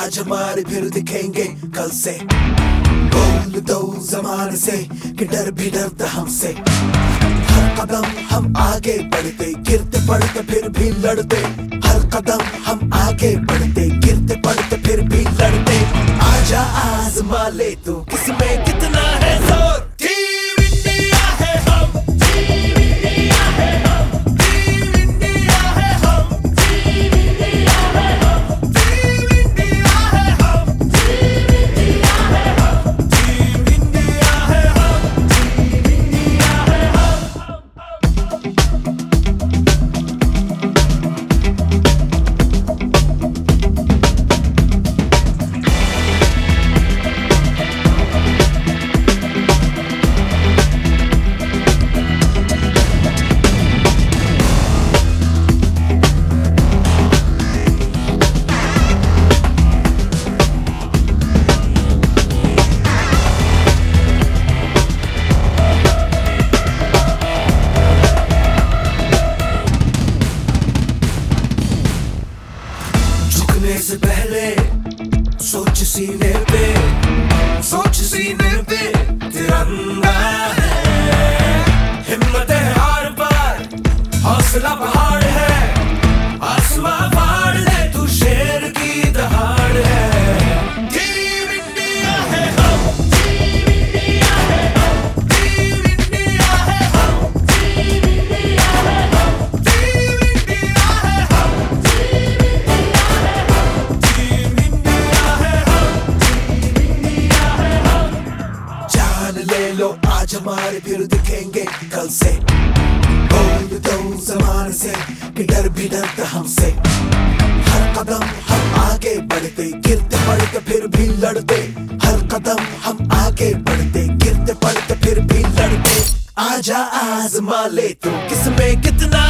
आज हमारे फिर दिखेंगे कल से। बोल दो जमाने से कि डर भी डरता हमसे। हर कदम हम आगे बढ़ते, गिरते पड़ते फिर भी लड़ते। हर कदम हम आगे बढ़ते, गिरते पड़ते फिर भी लड़ते। आजा आजमा ले तू किसमें कितना है जोर। टीम इंडिया है हम, टीम इंडिया है हम, टीम इंडिया है हम, टीम इंडिया है हम, टीम इंडिया है हम, टीम इंडिया है हम, टीम इंडिया है हम, टीम इंडिया है हम। झुकने से पहले सोच सीने पे, सोच सीने पे तिरंगा है। हिम्मत है हार पर, हौसला पहाड़ है। आसमां फाड़ दे तू शेर की दहाड़ है। टीम इंडिया है हम, टीम इंडिया है हम, टीम इंडिया है हम, टीम इंडिया है हम, टीम इंडिया है हम, टीम इंडिया है हम, टीम इंडिया है हम। जान ले लो आज हमारे फिर दिखेंगे कल से। बोल दो जमाने से कि डर भी डरता हमसे। हर कदम हम आगे बढ़ते, गिरते पड़ते फिर भी लड़ते। हर कदम हम आगे बढ़ते, गिरते पड़ते फिर भी लड़ते। आजा आजमा ले तू किसमें कितना